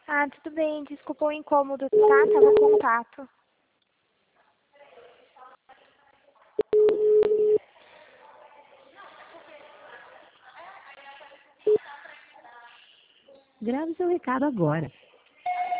Ah, tudo bem, desculpa o incômodo, tá? Tava com contato. Grave seu recado agora.